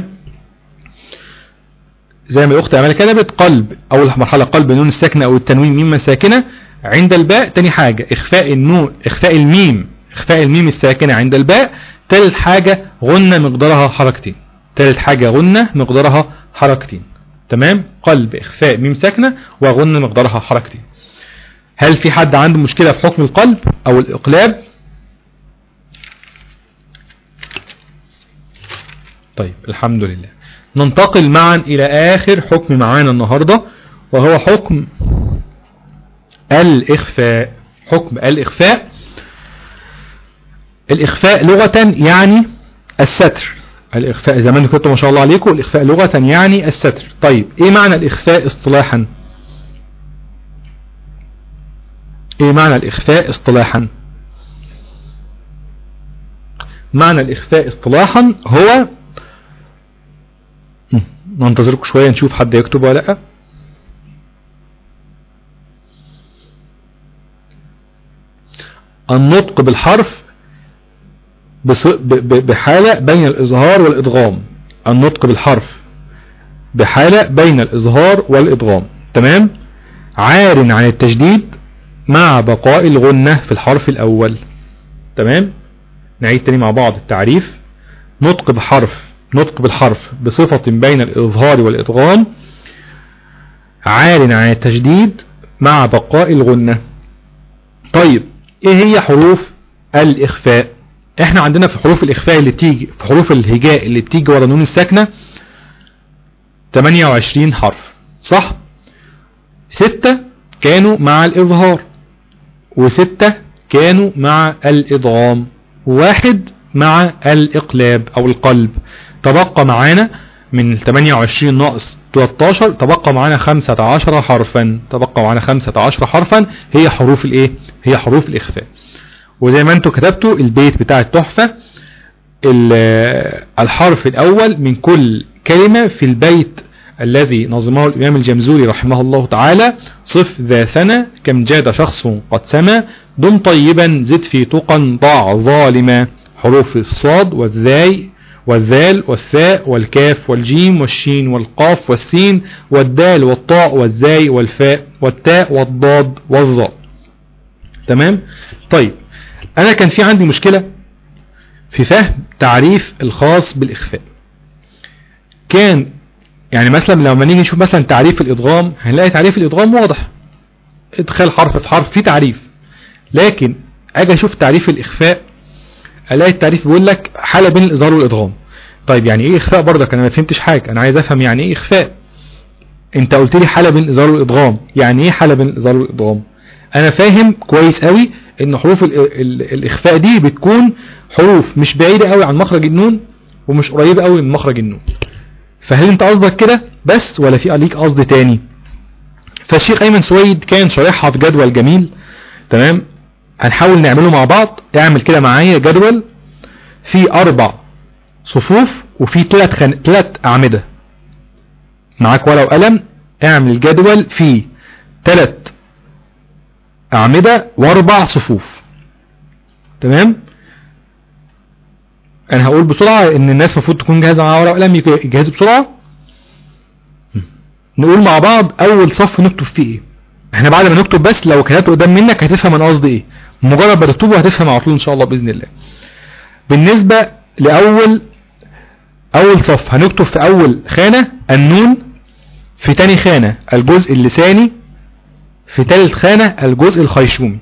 زي ما الأخت أمال كتبت، قلب أول مرحلة قلب النون الساكنة أو التنوين ميم ساكنة عند الباء. تاني حاجة إخفاء النون، إخفاء الميم الساكنة عند الباء. ثالث حاجة غنة مقدارها حركتين، ثالث حاجة غنة مقدارها حركتين. تمام. قلب إخفاء ميم ساكنة وغنة مقدارها حركتين. هل في حد عنده مشكلة في حكم القلب أو الإقلاب؟ طيب الحمد لله. ننتقل معا إلى آخر حكم معانا النهاردة، وهو حكم الإخفاء. حكم الإخفاء. الإخفاء لغة يعني الستر. الإخفاء زي ما انتم كنتوا ما شاء الله عليكم، الإخفاء لغة يعني الستر. طيب ايه معنى الإخفاء اصطلاحا؟ ايه معنى الإخفاء اصطلاحا؟ معنى الإخفاء اصطلاحا هو، ننتظركم شوية نشوف حد يكتب ولا لا. النطق بالحرف بحالة بين الإظهار والإدغام. النطق بالحرف بحالة بين الإظهار والإدغام. تمام. عار عن التشديد مع بقاء الغنة في الحرف الأول. تمام. نعيد تاني مع بعض التعريف. نطق بالحرف بصفة بين الإظهار والإدغام، عار عن التشديد مع بقاء الغنة. طيب ايه هي حروف الإخفاء؟ احنا عندنا في حروف الإخفاء اللي بتيجي في حروف الهجاء اللي بتيجي ورا النون الساكنة 28 حرف، صح؟ 6 كانوا مع الإظهار، و6 كانوا مع الإدغام، و1 مع الإقلاب أو القلب. تبقى معانا من 28 ناقص 13 تبقى معانا 15 حرفا. تبقى معانا 15 حرفا هي حروف الايه؟ هي حروف الإخفاء. وزي ما انتم كتبتوا البيت بتاع التحفة، الحرف الأول من كل كلمة في البيت الذي نظمه الإمام الجمزوري رحمه الله تعالى: صف ذا ثنى كم جاد شخص قد سما، دم طيبا زد في تقى ضع ظالما. حروف الصاد والذاي والذال والثاء والكاف والجيم والشين والقاف والسين والدال والطاء والزاي والفاء والتاء والضاد والظاء. تمام. طيب انا كان في عندي مشكلة في فهم تعريف الخاص بالإخفاء. كان يعني مثلا لما نيجي نشوف مثلا تعريف الإدغام، هنلاقي تعريف الإدغام واضح، ادخال حرف في حرف في تعريف. لكن اجي اشوف تعريف الإخفاء الاقي التعريف بيقول لك حالة بين الإظهار والإدغام. طيب يعني ايه إخفاء؟ برضك انا ما فهمتش حاجة، انا عايز افهم يعني ايه إخفاء. انت قلت لي حالة بين الإظهار والإدغام، يعني ايه حالة بين الإظهار والإدغام؟ انا فاهم كويس قوي ان حروف الإخفاء دي بتكون حروف مش بعيدة قوي عن مخرج النون ومش قريبة قوي من مخرج النون. فهل انت قصدك كده بس ولا في عليك قصد تاني؟ فالشيخ ايمن سويد كان شارحها في جدول جميل. تمام. هنحاول نعمله مع بعض. اعمل كده معايا جدول في 4 صفوف وفي 3 أعمدة. معاك ورقة وقلم، اعمل الجدول في 3 أعمدة و4 صفوف. تمام. انا هقول بسرعة ان الناس المفروض تكون جاهزة معاها ورقة وقلم يجهزوا بسرعة. نقول مع بعض اول صف نكتب فيه ايه. احنا بعد ما نكتب بس لو كتبت قدام منك هتفهم انا قصدي ايه، مجرد ما تكتبه هتفهم على طول ان شاء الله باذن الله. بالنسبة لاول صف هنكتب في اول خانة النون، في تاني خانة الجزء اللساني، في تالت خانة الجزء الخيشومي.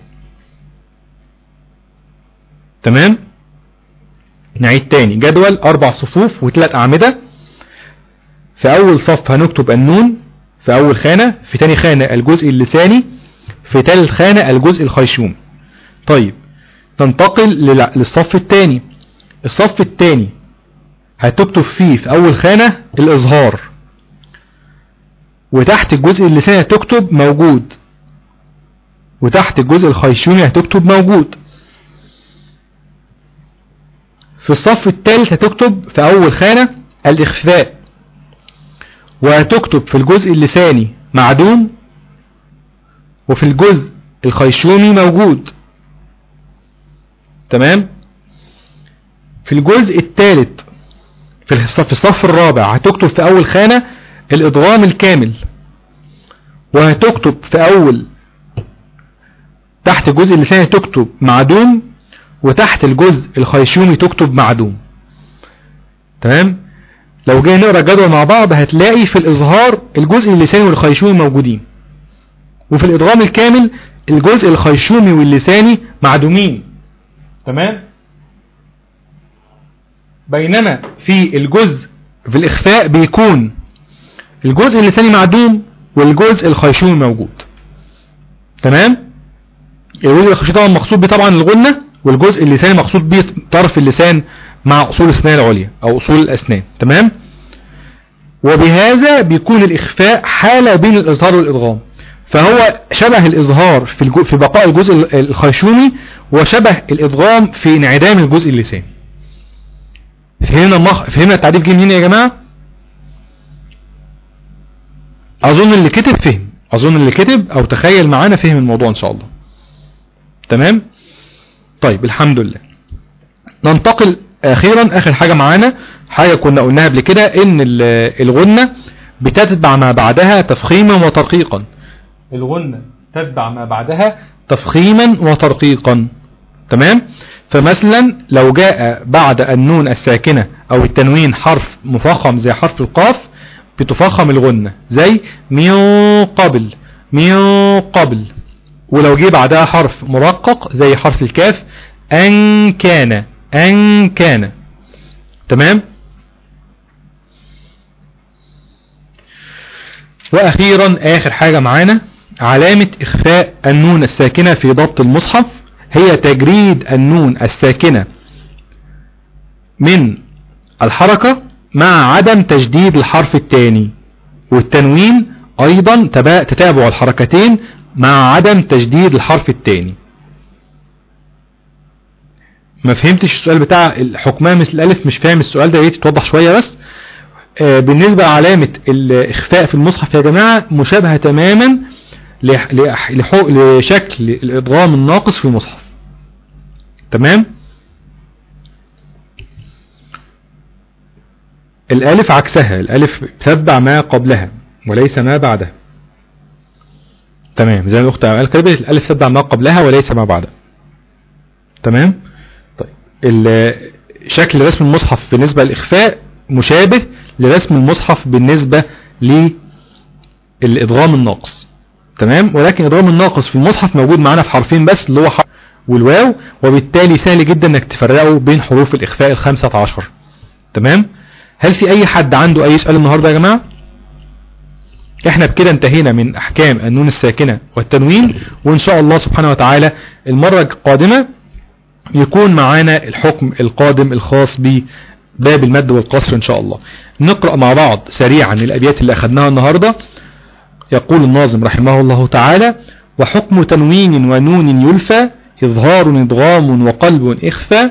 تمام. نعيد تاني، جدول 4 صفوف و3 أعمدة. في أول صف هنكتب النون في أول خانة، في تاني خانة الجزء اللساني، في تالت خانة الجزء الخيشومي. طيب ننتقل للصف الثاني. الصف الثاني هتكتب فيه في أول خانة الإظهار، وتحت الجزء اللساني هتكتب موجود، وتحت الجزء الخيشومي هتكتب موجود. في الصف الثالث هتكتب في أول خانة الإخفاء، وهتكتب في الجزء اللساني معدوم، وفي الجزء الخيشومي موجود. تمام. في الجزء الثالث في الصف الرابع هتكتب في أول خانة الإدغام الكامل، وهتكتب في أول تحت الجزء اللساني تكتب معدوم، وتحت الجزء الخيشومي تكتب معدوم. تمام. لو جينا نقرأ الجدول مع بعض هتلاقي في الإظهار الجزء اللساني والخيشومي موجودين، وفي الإدغام الكامل الجزء الخيشومي واللساني معدومين. تمام. بينما في الإخفاء بيكون الجزء اللساني معدوم والجزء الخيشومي موجود. تمام. الجزء الخيشومي طبعا مقصود به طبعا الغنة، والجزء اللساني مقصود به طرف اللسان مع أصول الأسنان العليا أو أصول الأسنان. تمام. وبهذا بيكون الإخفاء حالة بين الإظهار والإدغام، فهو شبه الإظهار في بقاء الجزء الخيشومي، وشبه الإدغام في انعدام الجزء اللساني. فهمنا التعريف جه منين يا جماعة؟ أظن اللي كتب فهم، أظن اللي كتب أو تخيل معانا فهم الموضوع إن شاء الله. تمام. طيب الحمد لله. ننتقل أخيرا، آخر حاجة معانا، حاجة كنا قلناها قبل كده، إن الغنة بتتبع ما بعدها تفخيما وترقيقا. الغنة تتبع ما بعدها تفخيما وترقيقا. تمام. فمثلا لو جاء بعد النون الساكنة أو التنوين حرف مفخم زي حرف القاف بتفخم الغنة، زي من قبل، من قبل. ولو جه بعدها حرف مرقق زي حرف الكاف، أن كان، أن كان. تمام. وأخيرا آخر حاجة معانا، علامة إخفاء النون الساكنة في ضبط المصحف هي تجريد النون الساكنة من الحركة مع عدم تجديد الحرف الثاني، والتنوين أيضا تتابع الحركتين مع عدم تجديد الحرف الثاني. ما فهمتش السؤال بتاع الحكمها مثل الألف، مش فاهم السؤال ده، يتوضح توضح شوية بس. بالنسبة لعلامة الإخفاء في المصحف يا جماعة مشابهة تماما لشكل الإدغام الناقص في المصحف. تمام. الألف عكسها، الألف تتبع ما قبلها وليس ما بعدها. تمام. زي ما الأخت قال كده، الألف تتبع ما قبلها وليس ما بعدها. تمام. طيب شكل رسم المصحف بالنسبة للإخفاء مشابه لرسم المصحف بالنسبة للإدغام الناقص. تمام. ولكن إدغام الناقص في المصحف موجود معنا في حرفين بس، اللي هو حرف والواو، وبالتالي سهل جدا انك تفرقه بين حروف الإخفاء 15. تمام. هل في أي حد عنده أي سؤال النهاردة يا جماعة؟ احنا بكده انتهينا من أحكام النون الساكنة والتنوين، وإن شاء الله سبحانه وتعالى المرة القادمة يكون معانا الحكم القادم الخاص بباب المد والقصر إن شاء الله. نقرأ مع بعض سريعا الأبيات اللي أخذناها النهاردة. يقول الناظم رحمه الله تعالى: وحكم تنوين ونون يلفى، إظهار إدغام وقلب إخفى،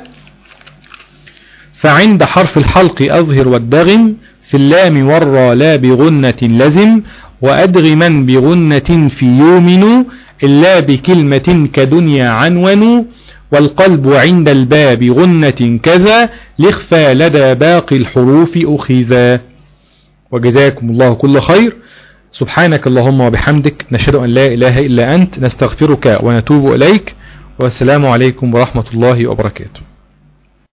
فعند حرف الحلق أظهر وادغم، في اللام والرا لا بغنة لزم، وأدغما بغنة في يومن، إلا بكلمة كدنيا عنون، والقلب عند الباب غنة كذا لخفى لدى باقي الحروف أخذا. وجزاكم الله كل خير. سبحانك اللهم وبحمدك، نشهد أن لا إله إلا أنت، نستغفرك ونتوب إليك، والسلام عليكم ورحمة الله وبركاته.